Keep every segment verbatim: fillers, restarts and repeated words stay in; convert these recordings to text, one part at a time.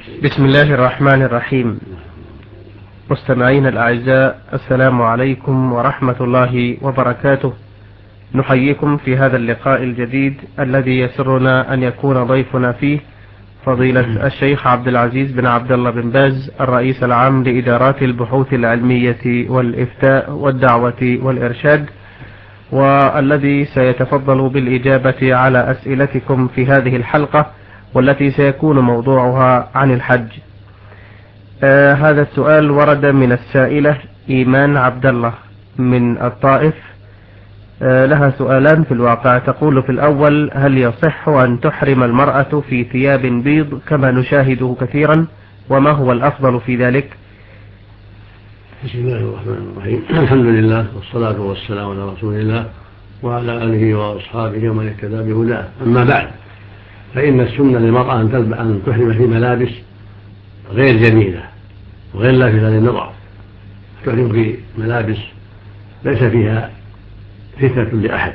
بسم الله الرحمن الرحيم. مستمعين الأعزاء، السلام عليكم ورحمة الله وبركاته. نحييكم في هذا اللقاء الجديد الذي يسرنا أن يكون ضيفنا فيه فضيلة الشيخ عبد العزيز بن عبد الله بن باز، الرئيس العام لإدارات البحوث العلمية والإفتاء والدعوة والإرشاد، والذي سيتفضل بالإجابة على أسئلتكم في هذه الحلقة، والتي سيكون موضوعها عن الحج. آه هذا السؤال ورد من السائلة إيمان عبد الله من الطائف. آه لها سؤالان في الواقع. تقول في الأول: هل يصح أن تحرم المرأة في ثياب بيض كما نشاهده كثيرا؟ وما هو الأفضل في ذلك؟ بسم الله الرحمن الرحيم. الحمد لله والصلاة والسلام على رسول الله وعلى آله وأصحابه ومن اهتدى بهداه. أما بعد، فإن السنة للمرأة أن تحرم في ملابس غير جميلة وغير لافتة للنظر، تحرم في ملابس ليس فيها فتنة لأحد.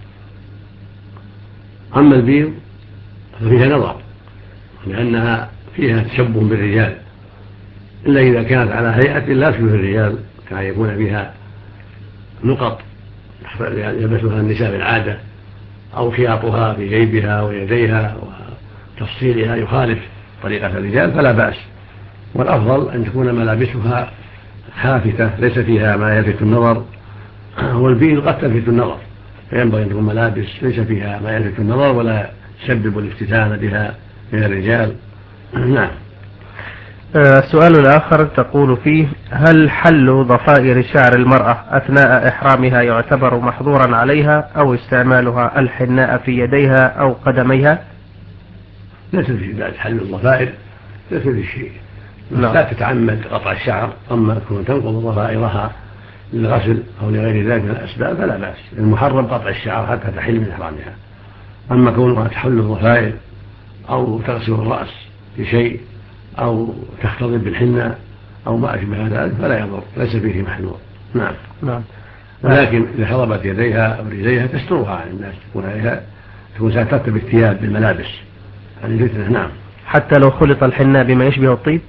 أما البيض ففيها نظر، لأنها فيها تشبه بالرجال، إلا إذا كانت على هيئة لا تشبه الرجال، كان يكون فيها نقط يلبسها النساء بالعادة، أو خياطها في جيبها ويديها وتفصيلها يخالف طريقة الرجال، فلا بأس. والأفضل أن تكون ملابسها خافتة ليس فيها ما يلفت النظر، والبيض قد تلفت النظر، فينبغي أن تكون ملابس ليس فيها ما يلفت النظر ولا تسبب الافتتان بها من الرجال. نعم. السؤال الآخر تقول فيه: هل حل ضفائر شعر المرأة أثناء إحرامها يعتبر محظورا عليها، أو استعمالها الحناء في يديها أو قدميها؟ ليس في ذلك حل الضفائر، ليس في شيء. لا. لا تتعمد قطع الشعر، أما تكون تنقض ضفائرها للغسل أو لغير ذلك من الأسباب فلا بأس. المحرم قطع الشعر حتى تحل من إحرامها. أما كونها تحل الضفائر أو تغسل الرأس بشيء أو تختلط بالحنة أو ما أشبه ذلك فلا يضر، ليس فيه محذور. نعم. نعم. ولكن إذا حضبت يديها أو رجليها تسترها عن الناس، تكون عليها تكون ساترت بالثياب بالملابس عن الفتنة. نعم. حتى لو خلط الحناء بما يشبه الطيب؟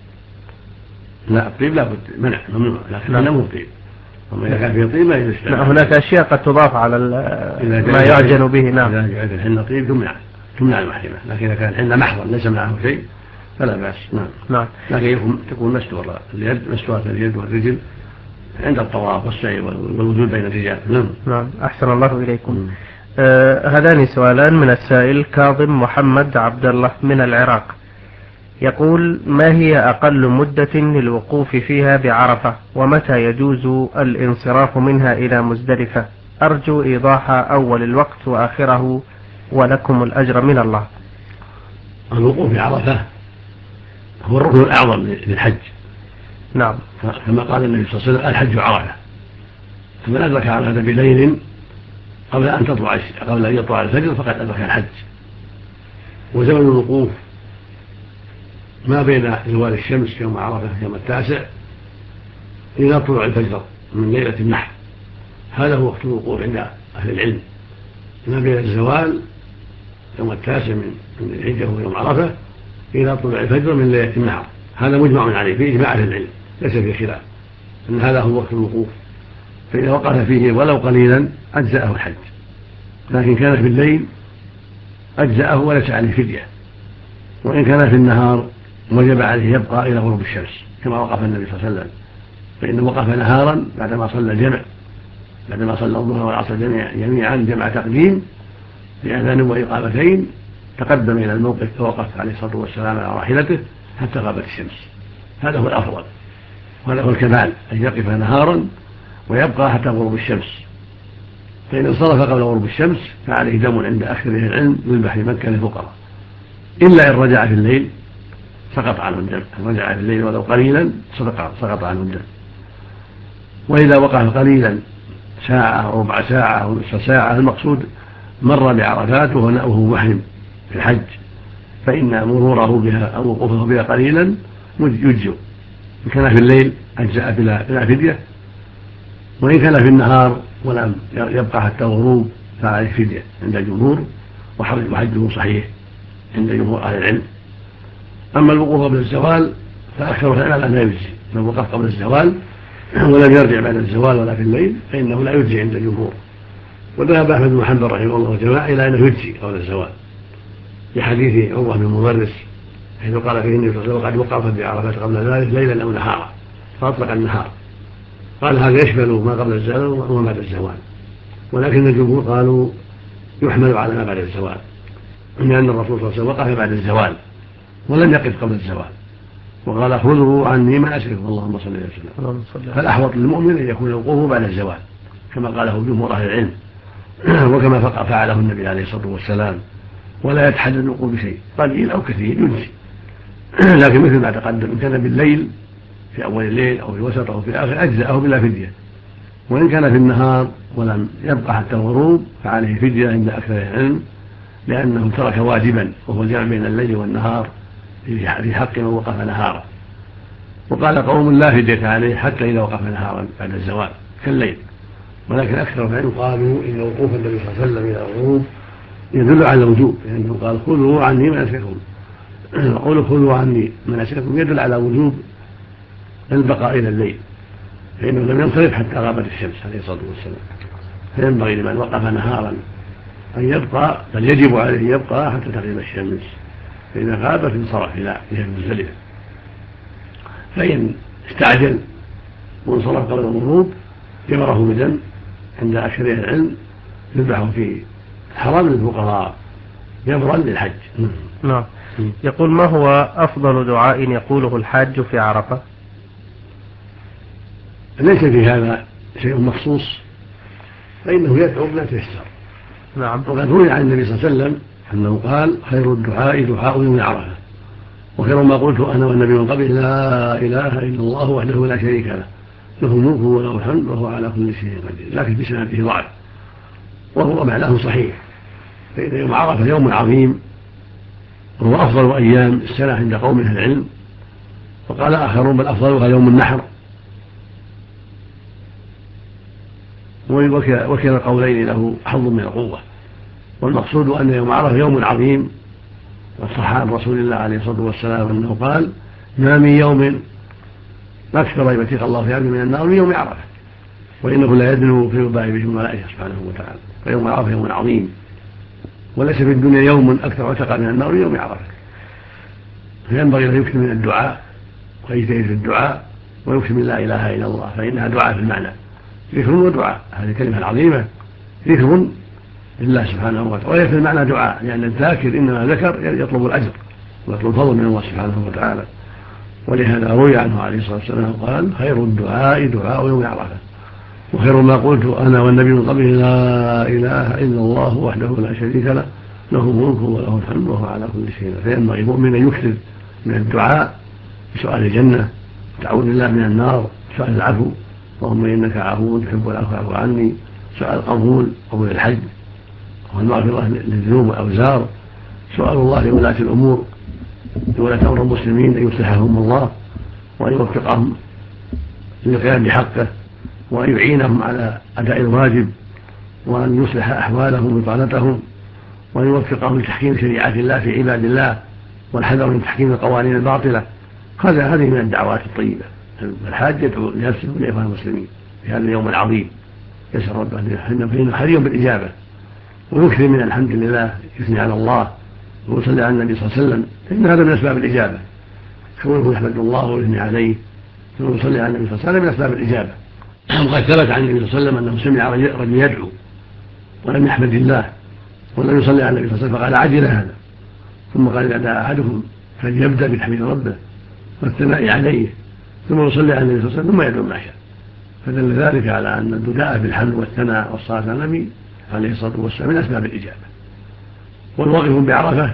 لا، الطيب لا بد منع ممنوع، لكن نعم. لا مو طيب. أما إذا كان فيه طيب ما يجوز. هناك أشياء قد تضاف على ما يعجن به. نعم. إذا جاءت الحنة طيب تمنع تمنع المحرمة، لكن إذا كان الحنة محضر ليس معه شيء فلا بأس. نعم. نعم. لكن تكون مستورة اليد، مستورة اليد والرجل عند الطواف والسعي والوجود بين الرجال. نعم. نعم. أحسن الله إليكم. آه هذان سؤالان من السائل كاظم محمد عبد الله من العراق. يقول: ما هي أقل مدة للوقوف فيها بعرفة، ومتى يجوز الانصراف منها إلى مزدلفة؟ أرجو إيضاح أول الوقت وآخره، ولكم الأجر من الله. الوقوف بعرفة هو الركن الأعظم للحج. نعم. كما قال النبي صلى الله عليه وسلم: الحج عرفة، فمن أدرك عرفة بليل قبل أن تطلع قبل أن يطلع الفجر فقد أدرك الحج. وزمن الوقوف ما بين زوال الشمس يوم عرفة يوم التاسع إلى طلوع الفجر من ليلة النحر، هذا هو وقت الوقوف عند أهل العلم. ما بين الزوال يوم التاسع من الحجة ويوم عرفة إلى طلوع الفجر من ليلة النحر، هذا مجمع عليه في إجماع أهل العلم، ليس فيه خلاف أن هذا هو وقت الوقوف. فإذا وقف فيه ولو قليلا أجزأه الحج، لكن كان في الليل أجزأه وليس عليه فدية. وإن كان في النهار وجب عليه يبقى إلى غروب الشمس كما وقف النبي صلى الله عليه وسلم، فإنه وقف نهارا بعدما صلى الجمع بعدما صلى الظهر والعصر جميعا جمع تقديم بأذان وإقامتين، تقدم إلى الموقف فوقف عليه الصلاة والسلام على راحلته حتى غابت الشمس. هذا هو الأفضل، وهذا هو الكمال، أن يقف نهارا ويبقى حتى غروب الشمس. فإن انصرف قبل غروب الشمس فعليه دم عند أكثر أهل العلم يذبح لمكة للفقراء، إلا إن رجع في الليل سقط عنه الدم. إن رجع في الليل ولو قليلا سقط عنه الدم. وإذا وقف قليلا ساعة أو ربع ساعة أو نصف ساعة، المقصود مر بعرفات وهو محرم في الحج، فإن مروره بها أو وقوفه بها قليلا يجزئ. إن كان في الليل أجزأ بلا فدية، وإن كان في النهار ولم يبقى حتى الغروب فعليه فدية عند الجمهور، وحجه صحيح عند جمهور أهل العلم. أما الوقوف قبل الزوال فأكثر العلماء لا يجزي، من وقف قبل الزوال ولم يرجع بعد الزوال ولا في الليل فإنه لا يجزي عند الجمهور. وذهب أحمد بن حنبل رحمه الله جماعة إلى أنه يجزي قبل الزوال لحديث عروة بن مدرس حيث قال فيه النبي صلى الله عليه وسلم قد وقف بعرفات قبل ذلك ليلا أو نهارا فأطلق النهار، قال هذا يشمل ما قبل الزوال وما بعد الزوال، ولكن الجمهور قالوا يحمل على ما بعد الزوال، لأن الرسول صلى الله عليه وسلم وقف بعد الزوال ولم يقف قبل الزوال، وقال خذوا عني مناسككم اللهم صل وسلم. فالأحوط للمؤمن أن يكون وقوفه بعد الزوال كما قاله جمهور أهل العلم وكما فعله النبي عليه الصلاة والسلام، ولا يتحدد الوقوف بشيء قليل أو كثير يجزي. لكن مثل ما تقدم إن كان بالليل في أول الليل أو في وسط أو في آخر أجزاءه بلا فدية، وإن كان في النهار ولم يبقى حتى الغروب فعليه فدية عند أكثر العلم، لأنه ترك واجبا وهو الجمع بين الليل والنهار في حق من وقف نهارا. وقال قوم لا فدية عليه حتى إذا وقف نهارا بعد الزوال كالليل، ولكن أكثر العلم قالوا إن وقوف النبي صلى الله عليه وسلم إلى الغروب يدل على الوجوب، لأنه قال خذوا عني مناسككم، وقولوا خذوا عني مناسككم يدل على وجوب البقاء إلى الليل، فإنه لم ينصرف حتى غابت الشمس عليه الصلاة والسلام، فينبغي لمن وقف نهارا أن يبقى، بل يجب عليه يبقى حتى تغيب الشمس، فإذا غابت انصرف إلى مزدلفة. فإن استعجل وانصرف قبل الغروب جمره بدم عند أكثر العلم يذبح في حرام للفقراء جبرا للحج. نعم. يقول ما هو أفضل دعاء يقوله الحاج في عرفة؟ ليس في هذا شيء مخصوص، فإنه يدعو بما تيسر. نعم. وقد روي عن النبي صلى الله عليه وسلم أنه قال خير الدعاء دعاء يوم عرفة، وخير ما قلت أنا والنبي من قبل لا إله إلا الله وحده لا شريك له له الملك وله الحمد وهو على كل شيء قدير، لكن في سنده ضعف وهو معناه صحيح، فإن يوم عرفة يوم عظيم وهو أفضل أيام السنة عند قوم أهل العلم، وقال آخرون بل أفضلها يوم النحر، وكلا القولين له حظ من القوة. والمقصود أن يوم عرفة يوم عظيم، وصح عن رسول الله عليه الصلاة والسلام أنه قال ما من يوم أكثر يبتغ الله في عبده من النار من يوم عرفة، وإنه لا يدنو في يباهي به الملائكة سبحانه وتعالى، فيوم عرفة يوم عظيم، وليس في الدنيا يوم أكثر عتقا من النار من يوم عرفة، فينبغي أن يكثر من الدعاء ويجتهد في الدعاء ويكثر من لا إله إلا الله، فإنها دعاء في المعنى، ذكر ودعاء، هذه الكلمة العظيمة ذكر لله سبحانه وتعالى، وهي في المعنى دعاء، لأن الذاكر إنما ذكر يطلب الأجر ويطلب الفضل من الله سبحانه وتعالى. ولهذا روي عنه عليه الصلاة والسلام قال خير الدعاء دعاء يوم عرفة، وخير ما قلت أنا والنبي من قبل لا إله إلا الله وحده لا شريك له له الملك وله الحمد وهو على كل شيء. فينبغي المؤمن أن يكثر من الدعاء بسؤال الجنة، تعوذ بالله من النار، سؤال العفو اللهم إنك عفو تحب العفو فاعف عني، سؤال القبول قبول الحج والمغفرة للذنوب والأوزار، سؤال الله لولاة الأمور لولاة أمر المسلمين أن يصلحهم الله وأن يوفقهم للقيام بحقه وأن يعينهم على أداء الواجب وأن يصلح أحوالهم وبطانتهم وأن يوفقهم لتحكيم شريعة الله في عباد الله والحذر من تحكيم القوانين الباطلة. هذا هذه من الدعوات الطيبة. الحاج يدعو لنفسه ولإخوان المسلمين في هذا اليوم العظيم، يسأل ربه فإنه حري بالإجابة، ويكثر من الحمد لله، يثني على الله ويصلي على النبي صلى الله عليه وسلم، إن هذا من أسباب الإجابة، كونه يحمد الله ويثني عليه ويصلي على النبي صلى الله عليه وسلم من أسباب الإجابة. وقد ثبت عن النبي صلى الله عليه وسلم أنه سمع رجل يدعو ولم يحمد الله ولم يصلي على النبي صلى الله عليه وسلم فقال عجل هذا، ثم قال إذا دعا أحدكم فليبدأ بتحميد ربه والثناء عليه ثم يصلي على النبي صلى الله عليه وسلم ثم يدعو ما شاء، فدل ذلك على أن الدعاء بالحمد والثناء والصلاة على النبي عليه الصلاة والسلام من أسباب الإجابة. والواقف بعرفة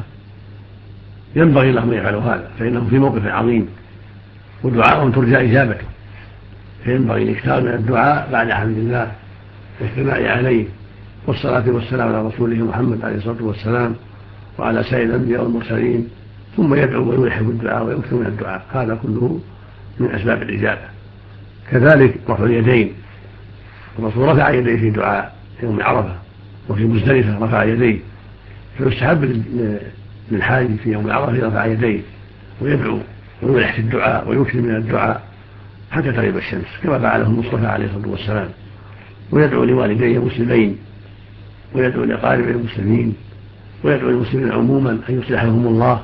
ينبغي لهم يفعلوا هذا، فإنه في موقف عظيم ودعاء ترجى إجابته، فينبغي الإكثار من الدعاء بعد حمد الله والثناء عليه والصلاة والسلام على رسوله محمد عليه الصلاة والسلام وعلى سائر الأنبياء والمرسلين، ثم يدعو ويلحق الدعاء ويكثر من الدعاء، هذا كله من أسباب الإجابة. كذلك رفع اليدين، الرسول رفع يديه في دعاء يوم عرفة وفي مزدلفة رفع يديه، فيستحب للحاج في يوم عرفة رفع يديه ويدعو ويلح في الدعاء ويكثر من الدعاء حتى تغيب الشمس كما فعله المصطفى عليه الصلاة والسلام، ويدعو لوالديه المسلمين ويدعو لأقاربه المسلمين ويدعو للمسلمين عموما أن يصلحهم الله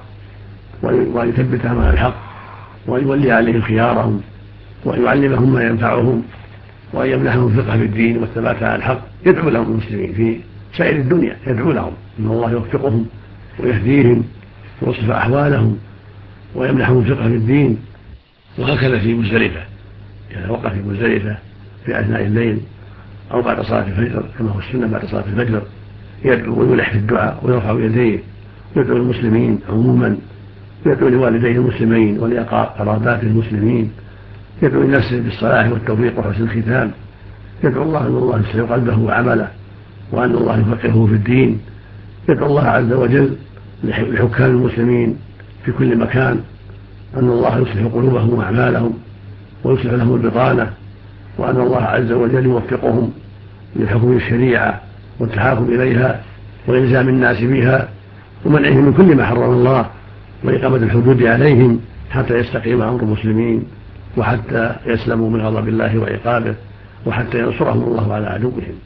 وأن يثبتهم على الحق وأن يولي عليهم خيارهم وأن يعلمهم ما ينفعهم وأن يمنحهم الفقه في الدين والثبات على الحق. يدعو لهم المسلمين في سائر الدنيا، يدعو لهم أن الله يوفقهم ويهديهم ويصلح أحوالهم ويمنحهم الفقه في الدين. وهكذا في مزدلفة، إذا وقف في مزدلفة في أثناء الليل أو بعد صلاة الفجر كما هو السنة بعد صلاة الفجر يدعو ويلح في الدعاء ويرفع يديه، يدعو المسلمين عموما، يدعو لوالديه المسلمين ولقرابات المسلمين، يدعو لنفسه بالصلاح والتوفيق وحسن الختام، يدعو الله أن الله يصلح قلبه وعمله وأن الله يفقهه في الدين، يدعو الله عز وجل لحكام المسلمين في كل مكان أن الله يصلح قلوبهم وأعمالهم ويصلح لهم البطانة، وأن الله عز وجل يوفقهم لحكم الشريعة والتحاكم إليها وإلزام الناس بها ومنعهم من كل ما حرم الله وإقامة الحدود عليهم حتى يستقيم أمر المسلمين وحتى يسلموا من غضب الله وعقابه وحتى ينصرهم الله على عدوهم.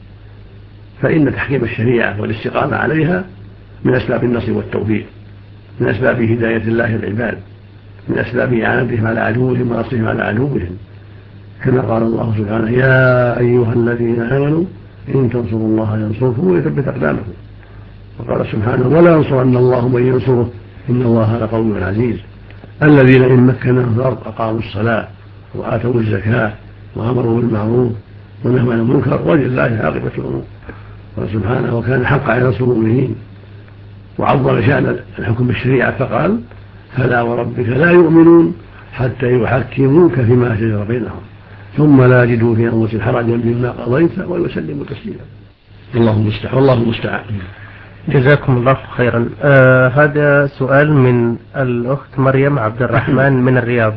فإن تحكيم الشريعة والاستقامة عليها من أسباب النصر والتوفيق، من أسباب هداية الله العباد، من أسباب إعانتهم على عدوهم ونصرهم على عدوهم، كما قال الله سبحانه: يا أيها الذين آمنوا إن تنصروا الله ينصركم ويثبت أقدامكم. وقال سبحانه: ولا ينصرن الله من ينصره إن الله لقوي عزيز. الذين إن مكناهم في الأرض أقاموا الصلاة وآتوا الزكاة وأمروا بالمعروف ونهوا عن المنكر ولله عاقبة الأمور. قال سبحانه: وكان حقا على نصر المؤمنين. وعظم شأن الحكم بالشريعة فقال: فلا وربك لا يؤمنون حتى يحكموك فيما شجر بينهم ثم لا يجدوا في أنفسهم حرجا مما قضيت ويسلموا تسليما. الله المستعان والله المستعان. جزاكم الله خيرا. آه هذا سؤال من الأخت مريم عبد الرحمن من الرياض،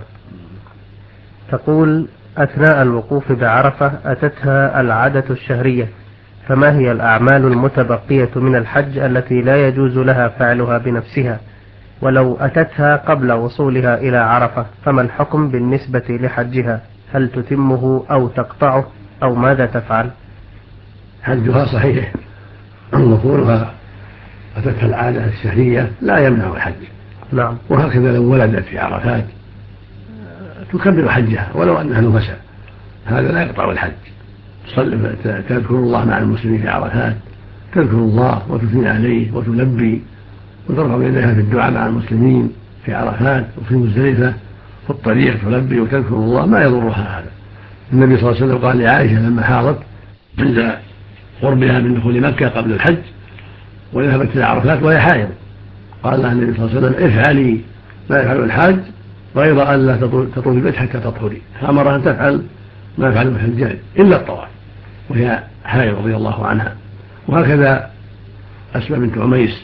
تقول: أثناء الوقوف بعرفة أتتها العادة الشهرية، فما هي الأعمال المتبقية من الحج التي لا يجوز لها فعلها بنفسها؟ ولو أتتها قبل وصولها إلى عرفة فما الحكم بالنسبة لحجها؟ هل تتمه أو تقطعه أو ماذا تفعل؟ حجها صحيح، وكونها أتتها العادة الشهرية لا يمنع الحج. نعم. وهكذا لو ولدت في عرفات تكمل حجها ولو أنها نفسا، هذا لا يقطع الحج. تذكر الله مع المسلمين في عرفات، تذكر الله وتثني عليه وتلبي وترفع يديها في الدعاء مع المسلمين في عرفات وفي مزدلفة في الطريق تلبي وتذكر الله، ما يضرها هذا. النبي صلى الله عليه وسلم قال لعائشة لما حاضت عند قربها من دخول مكة قبل الحج وذهبت إلى عرفات وهي حائض، قال لها النبي صلى الله عليه وسلم: افعلي ما يفعل الحاج غير أن لا تطوفي البيت حتى تطهري. فأمرها أن تفعل ما يفعل الحجاج إلا الطواف وهي حائض رضي الله عنها. وهكذا أسماء بنت عميس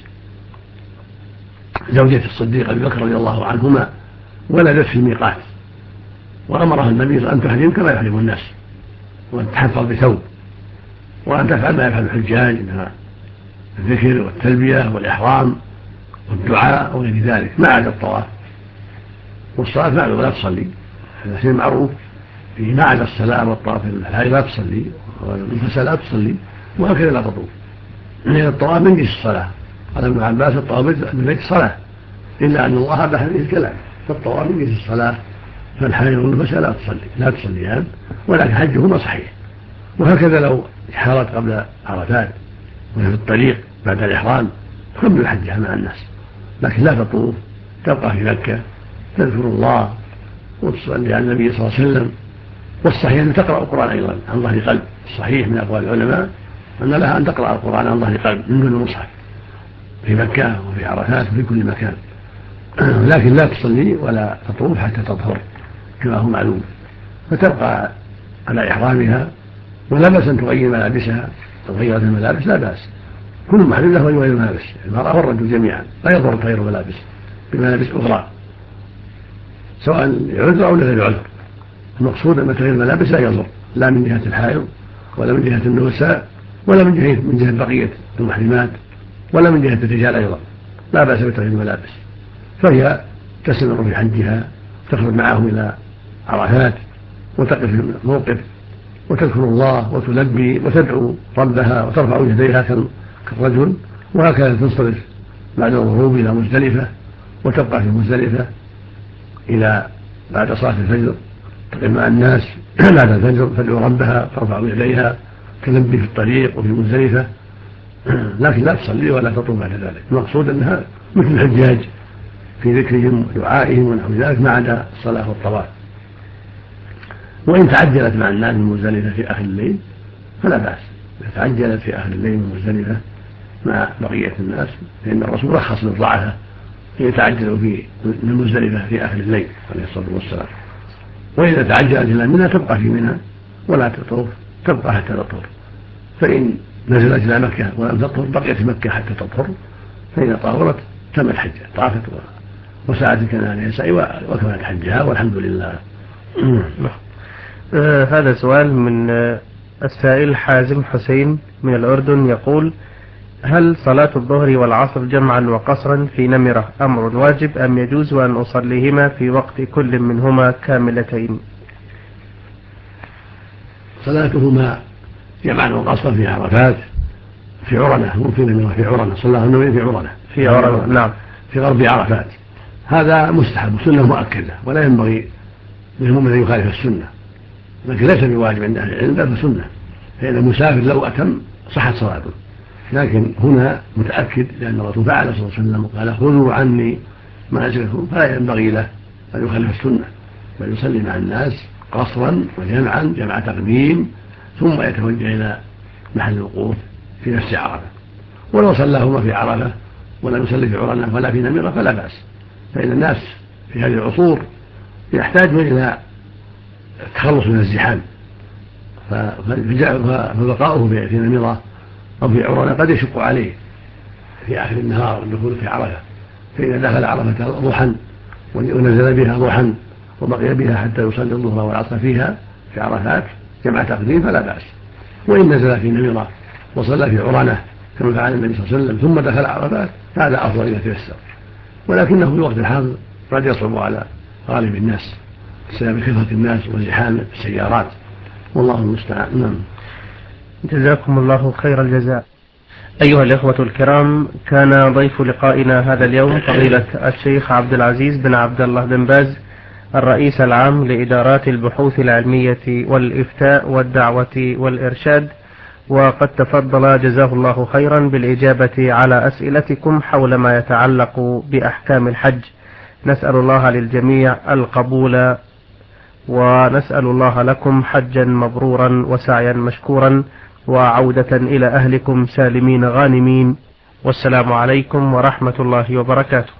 زوجة الصديق أبي بكر رضي الله عنهما ولدت في الميقات، وأمرها النبي أن تحرم كما يحرم الناس وأن تحفظ بثوب وأن تفعل ما يفعل الحجاج من الذكر والتلبية والإحرام والدعاء وغير ذلك ما عدا الطواف. والصلاة معلومة لا تصلي، هذا شيء معروف في ما عدا الصلاة والطواف، الحاجة لا تصلي والنفساء لا تصلي وهكذا لا تطوف، لأن الطواف من جنس الصلاة. قال ابن عباس: الطواف بالبيت صلاة، إلا أن الله أباح فيه الكلام، فالطواف من جنس الصلاة، فالحاجة والنفساء لا تصلي لا تصليان ولكن حجهما صحيح. وهكذا لو حارت قبل عرفات وهي في الطريق بعد الإحرام تكمل حجها مع الناس، لكن لا تطوف، تبقى في مكة تذكر الله وتصلي على النبي صلى الله عليه وسلم. والصحيح أن تقرأ القرآن أيضا عن ظهر قلب، الصحيح من أقوال العلماء أن لها أن تقرأ القرآن عن ظهر قلب من دون المصحف في مكة وفي عرفات وفي كل مكان، لكن لا تصلي ولا تطوف حتى تطهر كما هو معلوم، فتبقى على إحرامها ولا بأس أن تغير ملابسها. تغيرت الملابس لا بأس، كل محرم له يغير الملابس، المرأة والرجل جميعا لا يضر تغير ملابس بملابس أخرى سواء لعذر أو لغير عذر. المقصود أن تغيير الملابس لا يضر، لا من جهة الحائض ولا من جهة النساء ولا من جهة من جهة بقية المحرمات ولا من جهة الرجال أيضا، لا بأس بتغيير الملابس، فهي تستمر في حجها، تخرج معهم إلى عرفات وتقف في الموقف وتذكر الله وتلبي وتدعو ربها وترفع يديها كالرجل، وهكذا تنصرف بعد الغروب إلى مزدلفة وتبقى في مزدلفة إلى بعد صلاة الفجر، تقف مع الناس بعد الفجر تدعو ربها ترفع يديها تلبي في الطريق وفي مزدلفة، لكن لا تصلي ولا تطوف بعد ذلك. المقصود أنها مثل الحجاج في ذكرهم ودعائهم ونحو ذلك ما عدا الصلاة والطواف. وإن تعجلت مع الناس من مزدلفة في آخر الليل فلا بأس، إذا تعجلت في آخر الليل من مزدلفة مع بقية الناس فإن الرسول رخص للضعفاء يتعجلوا في من مزدلفة في آخر الليل عليه الصلاة والسلام. وإذا تعجلت إلى منى تبقى في منى ولا تطوف، تبقى حتى تطهر، فإن نزلت إلى مكة ولم تطهر بقيت في مكة حتى تطهر، فإذا طهرت تمت حجها، طافت وسعت كان يسعي وكملت حجها والحمد لله. آه هذا سؤال من آه السائل حازم حسين من الأردن يقول: هل صلاة الظهر والعصر جمعا وقصرا في نمرة أمر واجب أم يجوز أن أصليهما في وقت كل منهما كاملتين؟ صلاتهما جمعا وقصرا في عرفات في عرنة، ممكن نمرة في عرنة، صلاة النبي في عرنة في عرنة نعم في غرب عرفات، هذا مستحب سنة مؤكدة ولا ينبغي للمؤمن أن يخالف السنة، لكن ليس بواجب عند أهل العلم بل سنة، فإن المسافر لو أتم صحت صلاته، لكن هنا متأكد لأن الرسول فعل صلى الله عليه وسلم قال: خذوا عني مناسككم، فلا ينبغي له أن يخالف السنة بل يصلي مع الناس قصرا وجمعا جمع تقديم ثم يتوجه إلى محل الوقوف في نفس عرفة. ولو صلاهما في عرفة ولم يصلي في عرنة ولا في نمرة فلا بأس، فإن الناس في هذه العصور يحتاجون إلى التخلص من الزحام، فبقاؤه في نمرة أو في عرنة قد يشق عليه في آخر النهار الدخول في عرفة، فإذا دخل عرفة ضحى ونزل بها ضحى وبقي بها حتى يصلي الظهر والعصر فيها في عرفات جمع تقديم فلا بأس. وإن نزل في نمرة وصلى في عرنة كما فعل النبي صلى الله عليه وسلم ثم دخل عرفات فهذا أفضل إذا تيسر، ولكنه في وقت الحاضر قد يصعب على غالب الناس بسبب كثرة الناس وزحام السيارات، والله المستعان. نعم. جزاكم الله خير الجزاء. أيها الإخوة الكرام، كان ضيف لقائنا هذا اليوم فضيلة الشيخ عبد العزيز بن عبد الله بن باز الرئيس العام لإدارات البحوث العلمية والإفتاء والدعوة والإرشاد، وقد تفضل جزاه الله خيرا بالإجابة على أسئلتكم حول ما يتعلق بأحكام الحج. نسأل الله للجميع القبول، ونسأل الله لكم حجا مبرورا وسعيا مشكورا وعودة إلى أهلكم سالمين غانمين، والسلام عليكم ورحمة الله وبركاته.